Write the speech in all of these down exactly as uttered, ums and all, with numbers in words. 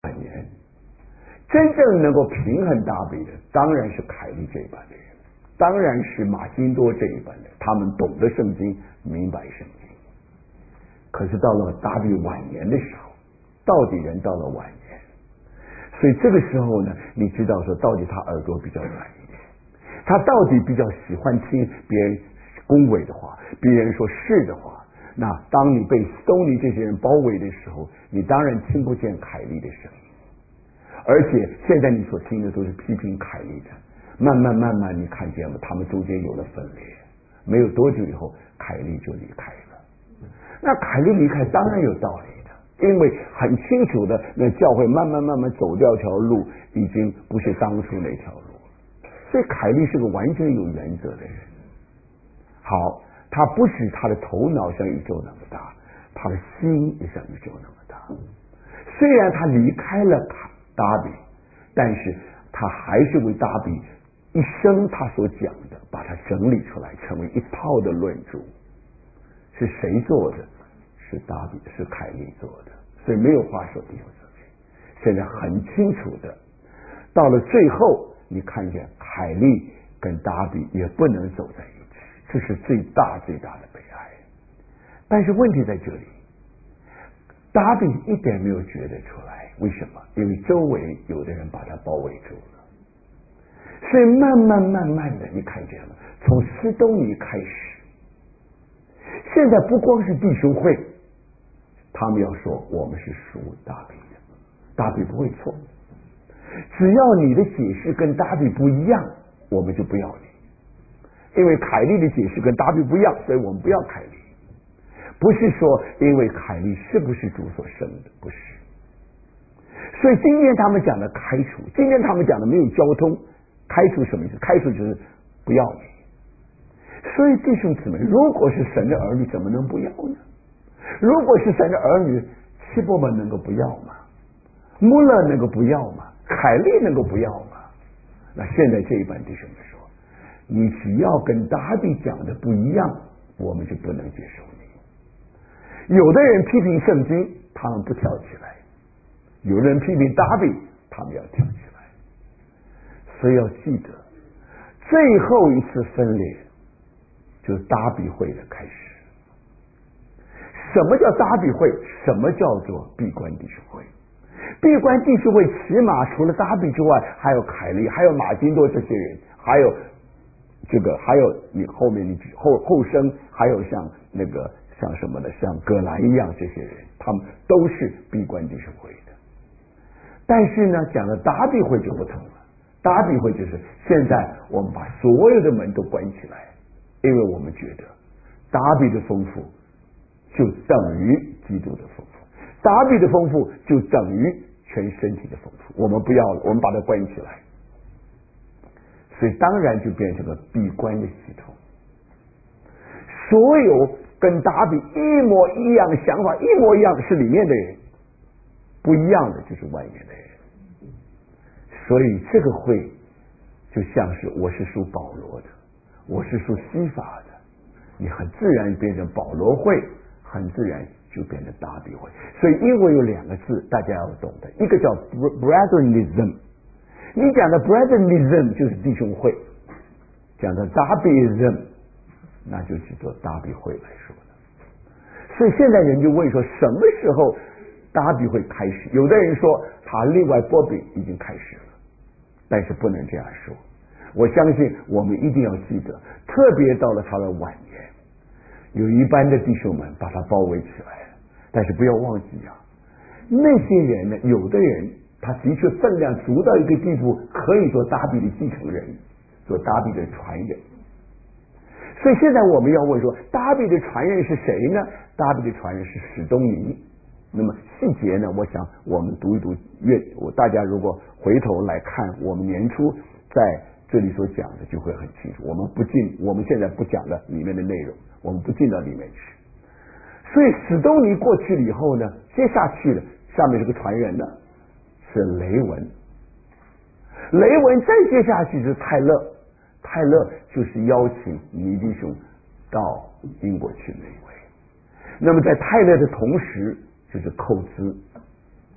很严。真正能够平衡达比的，当然是凯利这一班的人，当然是马金多这一班的，他们懂得圣经，明白圣经。可是到了达比晚年的时候，到底人到了晚年，所以这个时候呢，你知道说，到底他耳朵比较软一点，他到底比较喜欢听别人恭维的话，别人说是的话。那当你被斯东尼这些人包围的时候，你当然听不见凯利的声音。而且现在你所听的都是批评凯利的，慢慢慢慢你看见了他们中间有了分裂，没有多久以后凯利就离开了。那凯利离开当然有道理的，因为很清楚的那教会慢慢慢慢走掉条路，已经不是当初那条路，所以凯利是个完全有原则的人。好，他不是他的头脑像宇宙那么大，他的心也像宇宙那么大。虽然他离开了达比，但是他还是为达比一生他所讲的把它整理出来，成为一套的论著。是谁做的？是达比，是凯利做的，所以没有话说，弟兄姊妹。现在很清楚的，到了最后你看见凯利跟达比也不能走在一起，这是最大最大的悲哀。但是问题在这里，达比一点没有觉得出来。为什么？因为周围有的人把他包围住了，所以慢慢慢慢的你看见了，从斯东尼开始，现在不光是弟兄会，他们要说我们是属达比的，达比不会错，只要你的解释跟达比不一样，我们就不要你。因为凯利的解释跟达比不一样，所以我们不要凯利。不是说因为凯利是不是主所生的，不是。所以今天他们讲的开除，今天他们讲的没有交通，开除什么意思？开除就是不要你。所以弟兄姊妹，如果是神的儿女，怎么能不要呢？如果是神的儿女，希伯们能够不要吗？穆勒能够不要吗？凯利能够不要吗？那现在这一班弟兄们说，你只要跟达比讲的不一样，我们就不能接受你。有的人批评圣经，他们不跳起来；有的人批评达比，他们要跳起来。所以要记得，最后一次分裂就是达比会的开始。什么叫达比会？什么叫做闭关弟兄会？闭关弟兄会起码除了达比之外，还有凯利，还有马金多这些人，还有这个，还有你后面你后后生，还有像那个像什么的，像葛兰一样这些人，他们都是闭关弟兄会的。但是呢，讲了达比会就不同了。达比会就是现在我们把所有的门都关起来，因为我们觉得达比的丰富就等于基督的丰富，达比的丰富就等于全身体的丰富，我们不要了，我们把它关起来。所以当然就变成了闭关的系统。所有跟达比一模一样的想法，一模一样是里面的人，不一样的就是外面的人。所以这个会就像是我是属保罗的，我是属西法的，你很自然变成保罗会，很自然就变成达比会。所以英文有两个字大家要懂的，一个叫 brethrenism， 你讲的 brethrenism 就是弟兄会，讲的达比 ism 那就去做达比会来说的。所以现在人就问说，什么时候达比会开始？有的人说他另外波比已经开始了，但是不能这样说。我相信我们一定要记得，特别到了他的晚年，有一般的弟兄们把他包围起来了，但是不要忘记啊，那些人呢，有的人他的确分量足到一个地步，可以做达比的继承人，做达比的传人。所以现在我们要问说，达比的传人是谁呢？达比的传人是史东尼。那么细节呢，我想我们读一读，阅我大家如果回头来看我们年初在这里所讲的，就会很清楚。我们不进，我们现在不讲了里面的内容，我们不进到里面去。所以史东尼过去了以后呢，接下去了，下面这个传人呢是雷文，雷文再接下去是泰勒，泰勒就是邀请尼弟兄到英国去那一位。那么在泰勒的同时就是寇兹，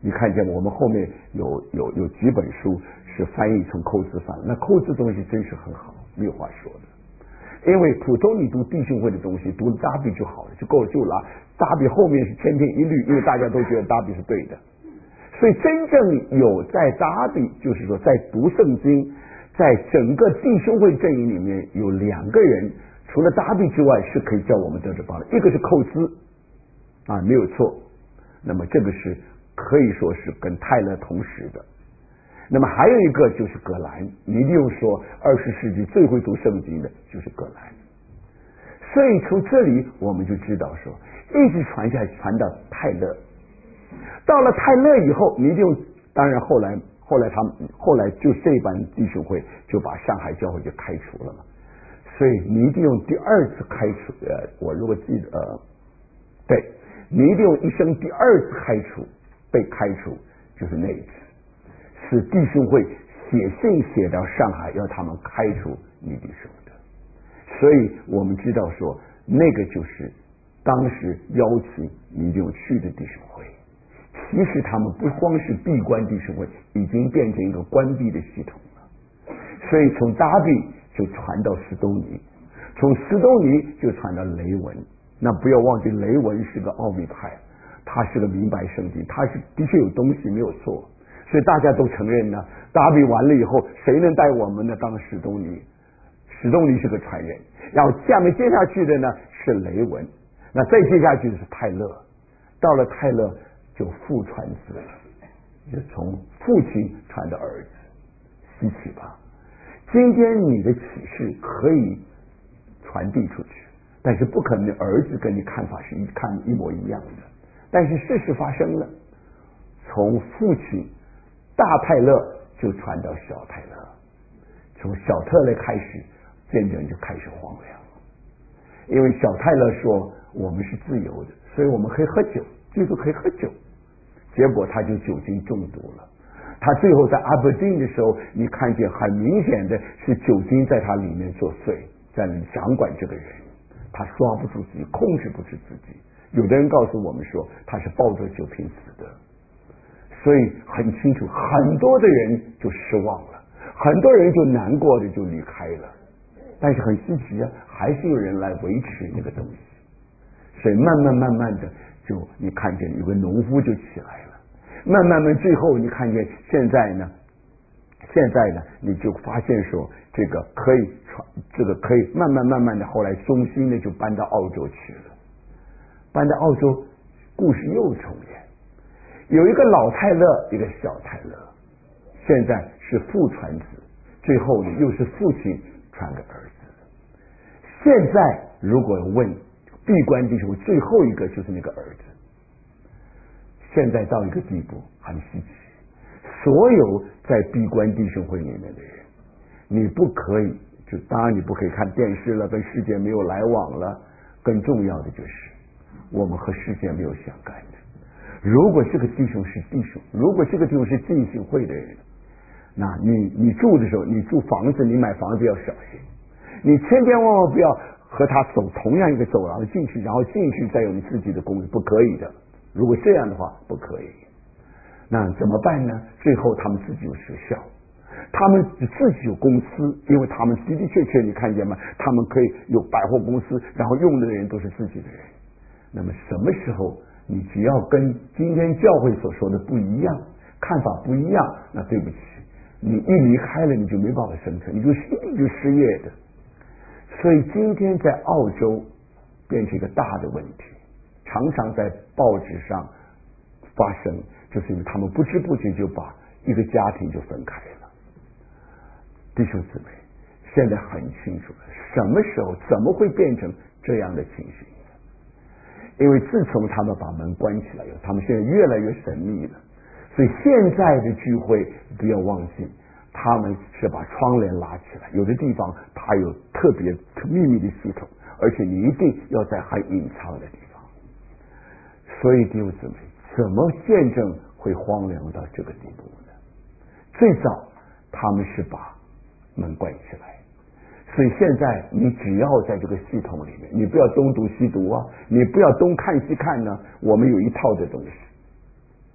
你看见我们后面有有有几本书是翻译从扣字翻，那扣字东西真是很好，没有话说的。因为普通你读弟兄会的东西，读达比就好了，就够了，就拿达比后面是千篇一律，因为大家都觉得达比是对的。所以真正有在达比，就是说在读圣经，在整个弟兄会阵营里面有两个人，除了达比之外是可以叫我们得着帮的，一个是寇兹啊，没有错。那么这个是可以说是跟泰勒同时的。那么还有一个就是葛兰，你一定用说二十世纪最会读圣经的就是葛兰。所以从这里我们就知道说，一直传下去，传到泰勒。到了泰勒以后，你一定当然后来后来他们后来就这班弟兄会就把上海教会就开除了嘛。所以你一定用第二次开除，呃，我如果记得，呃，对，你一定用一生第二次开除被开除，就是那一次，是弟兄会写信写到上海要他们开除你弟兄的。所以我们知道说，那个就是当时邀请你一定去的弟兄会。其实他们不光是闭关弟兄会，已经变成一个关闭的系统了。所以从达比就传到斯东尼，从斯东尼就传到雷文。那不要忘记，雷文是个奥秘派，他是个明白圣经，他是的确有东西没有错。所以大家都承认呢，达比完了以后，谁能带我们呢？当史东尼，史东尼是个传人。然后下面接下去的呢是雷文，那再接下去的是泰勒，到了泰勒就父传子了，就从父亲传到儿子，稀奇吧？今天你的启示可以传递出去，但是不可能儿子跟你看法是一看一模一样的。但是事实发生了，从父亲大泰勒就传到小泰勒，从小泰勒开始，渐渐就开始荒凉。因为小泰勒说我们是自由的，所以我们可以喝酒，基督可以喝酒。结果他就酒精中毒了。他最后在阿伯丁的时候，你看见很明显的是酒精在他里面作祟，在那里掌管这个人，他抓不住自己，控制不住自己。有的人告诉我们说他是抱着酒瓶死的，所以很清楚，很多的人就失望了，很多人就难过的就离开了。但是很稀奇啊，还是有人来维持那个东西。所以慢慢慢慢的，就你看见有个农夫就起来了。慢慢慢，最后你看见现在呢，现在呢，你就发现说这个可以传，这个可以慢慢慢慢的，后来中心呢就搬到澳洲去了。搬到澳洲，故事又重演。有一个老泰勒，一个小泰勒，现在是父传子，最后呢又是父亲传给儿子。现在如果问闭关弟兄，最后一个就是那个儿子。现在到一个地步很稀奇，所有在闭关弟兄会里面的人，你不可以，就当然你不可以看电视了，跟世界没有来往了。更重要的就是我们和世界没有相干的。如果这个弟兄是弟兄，如果这个弟兄是进信会的人，那你你住的时候，你住房子，你买房子要小心，你千千万万不要和他走同样一个走廊进去，然后进去再有你自己的公寓，不可以的。如果这样的话，不可以。那怎么办呢？最后他们自己有学校，他们自己有公司，因为他们的的确确，你看见吗？他们可以有百货公司，然后用的人都是自己的人。那么什么时候你只要跟今天教会所说的不一样，看法不一样，那对不起，你一离开了，你就没办法生存，你就一定就失业的。所以今天在澳洲变成一个大的问题，常常在报纸上发生，就是因为他们不知不觉就把一个家庭就分开了。弟兄姊妹，现在很清楚了，什么时候怎么会变成这样的情形？因为自从他们把门关起来以后，他们现在越来越神秘了。所以现在的聚会不要忘记，他们是把窗帘拉起来，有的地方它有特别秘密的系统，而且你一定要在很隐藏的地方。所以弟兄姊妹，怎么见证会荒凉到这个地步呢？最早他们是把门关起来，所以现在你只要在这个系统里面，你不要东读西读啊，你不要东看西看呢，我们有一套的东西。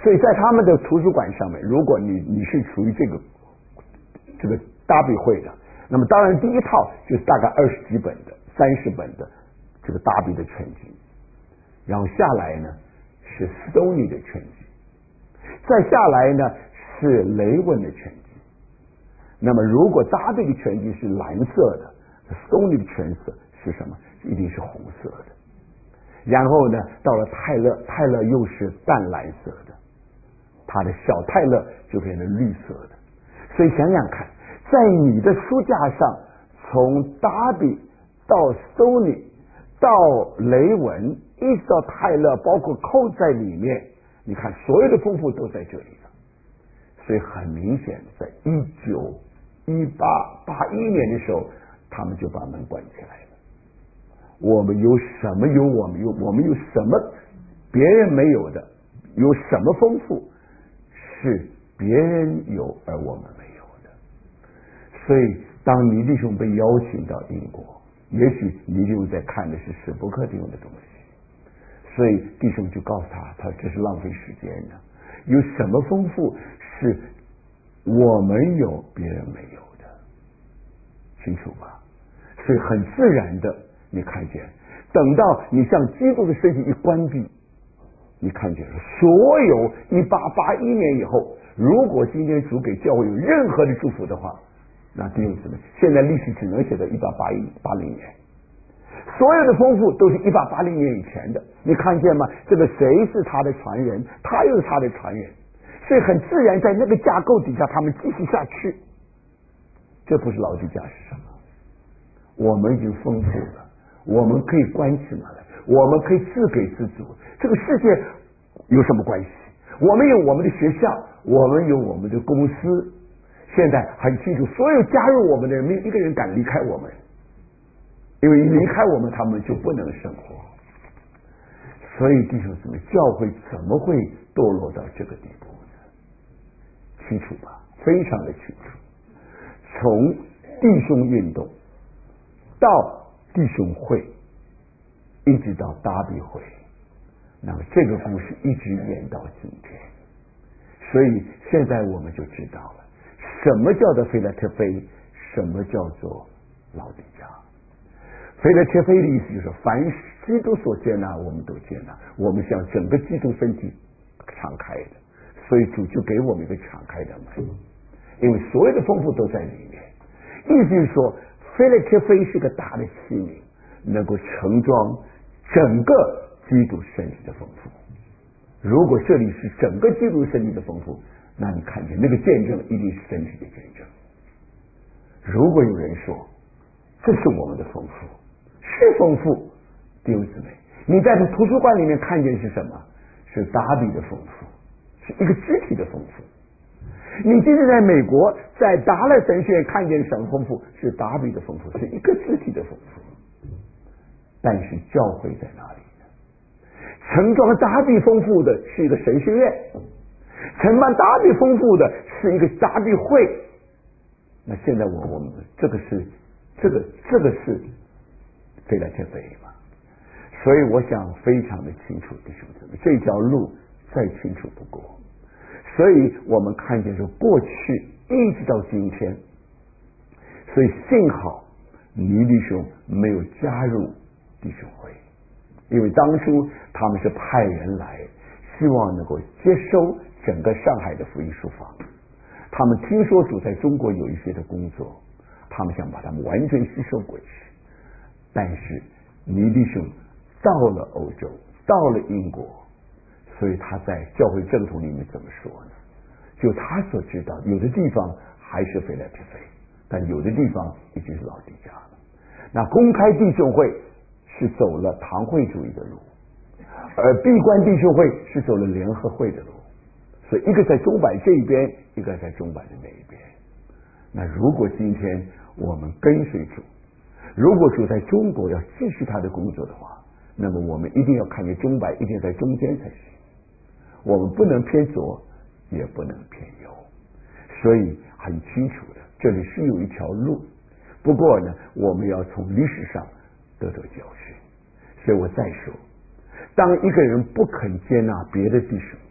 所以在他们的图书馆上面，如果你你是属于这个这个达比会的，那么当然第一套就是大概二十几本的、三十本的这个达比的全集，然后下来呢是斯多尼的全集，再下来呢是雷文的全集。那么如果达比的全集是蓝色的，斯多尼的全色是什么？一定是红色的。然后呢，到了泰勒，泰勒又是淡蓝色的，他的小泰勒就变成绿色的。所以想想看，在你的书架上，从达比到斯多尼到雷文，一直到泰勒，包括扣在里面，你看所有的丰富都在这里了。所以很明显，在一九一八八一年的时候，他们就把门关起来了。我们有什么有我们有我们有什么别人没有的，有什么丰富是别人有而我们没有的。所以当尼弟兄被邀请到英国，也许尼弟兄在看的是史伯克弟兄的东西，所以弟兄就告诉他，他这是浪费时间的。有什么丰富是我们有别人没有的，清楚吧？所以很自然的你看见，等到你向基督的身体一关闭，你看见了所有一八八一年以后，如果今天主给教会有任何的祝福的话，那弟兄姊妹，现在历史只能写到一八八一八零年，所有的丰富都是一八八零年以前的。你看见吗？这个谁是他的传人，他又是他的传人，所以很自然在那个架构底下他们继续下去。这不是老底家是什么？我们已经丰富了，我们可以关起门来，我们可以自给自足。这个世界有什么关系？我们有我们的学校，我们有我们的公司。现在很清楚，所有加入我们的人，没有一个人敢离开我们，因为一离开我们，他们就不能生活。所以弟兄姊妹，教会怎么会堕落到这个地步呢？清楚吧？非常的清楚。从弟兄运动到弟兄会，一直到达比会，那么这个故事一直演到今天。所以现在我们就知道了，什么叫做腓拉铁非，什么叫做老底嘉。腓拉铁非的意思就是，凡基督所接纳，我们都接纳，我们向整个基督身体敞开的，所以主就给我们一个敞开的门，因为所有的丰富都在里面。意思是说，腓拉铁非是个大的器皿，能够盛装整个基督身体的丰富。如果这里是整个基督身体的丰富，那你看见那个见证一定是身体的见证。如果有人说这是我们的丰富，是丰富，弟兄姊妹，你在图书馆里面看见是什么？是达比的丰富，是一个肢体的丰富。你今天在美国，在达勒神学院看见什么丰富？是达比的丰富，是一个肢体的丰富。但是教会在哪里呢？盛装达比丰富的是一个神学院，承办达比丰富的是一个达比会。那现在我我们这个是这个这个是腓拉铁非嘛？所以我想非常的清楚，弟兄姊妹，这条路再清楚不过。所以我们看见说，过去一直到今天，所以幸好尼弟兄没有加入弟兄会，因为当初他们是派人来，希望能够接收整个上海的福音书房。他们听说主在中国有一些的工作，他们想把他们完全吸收过去。但是尼弟兄到了欧洲，到了英国，所以他在教会正统里面怎么说呢？就他所知道，有的地方还是腓拉铁非，但有的地方已经是老底嘉了。那公开弟兄会是走了堂会主义的路，而闭关弟兄会是走了联合会的路。所以一个在中版这一边，一个在中版的那一边。那如果今天我们跟随主，如果主在中国要继续他的工作的话，那么我们一定要看见中版一定在中间才行，我们不能偏左也不能偏右。所以很清楚的，这里是有一条路，不过呢我们要从历史上得到教训。所以我再说，当一个人不肯接纳别的弟兄，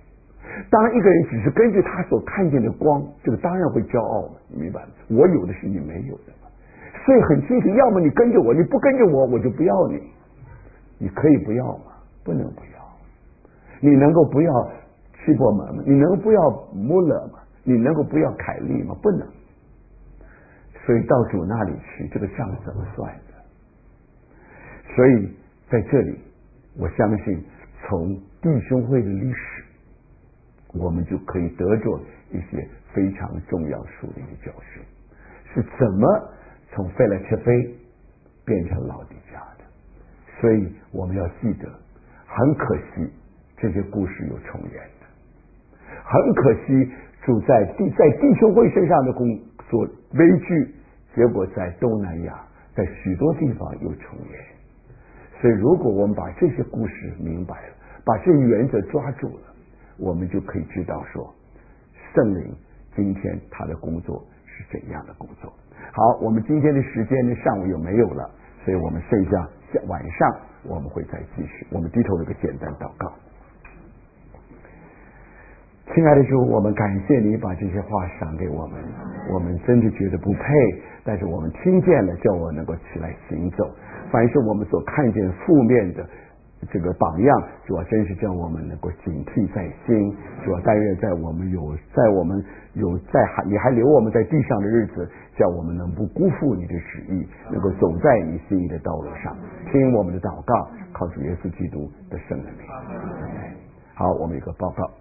当一个人只是根据他所看见的光，这个当然会骄傲嘛，你明白吗？我有的是你没有的嘛，所以很清楚，要么你跟着我，你不跟着我，我就不要你。你可以不要吗？不能不要。你能够不要希伯门吗？你能够不要穆勒吗？你能够不要凯利吗？不能。所以到主那里去，这个账怎么算的？所以在这里，我相信从弟兄会的历史，我们就可以得着一些非常重要属灵的教训，是怎么从腓拉铁非变成老底嘉的。所以我们要记得，很可惜这些故事有重演的，很可惜主在弟在弟兄会身上的工作悲剧，结果在东南亚在许多地方有重演。所以如果我们把这些故事明白了，把这原则抓住了，我们就可以知道说圣灵今天他的工作是怎样的工作。好，我们今天的时间呢上午又没有了，所以我们剩下晚上我们会再继续。我们低头有个简单祷告。亲爱的主，我们感谢你把这些话赏给我们，我们真的觉得不配，但是我们听见了，叫我能够起来行走。凡是我们所看见负面的这个榜样，主要真是叫我们能够警惕在心。主要但愿在我们有在我们有在还你还留我们在地上的日子，叫我们能不辜负你的旨意，能够走在你心意的道路上。听我们的祷告，靠主耶稣基督的圣名。好，我们一个报告。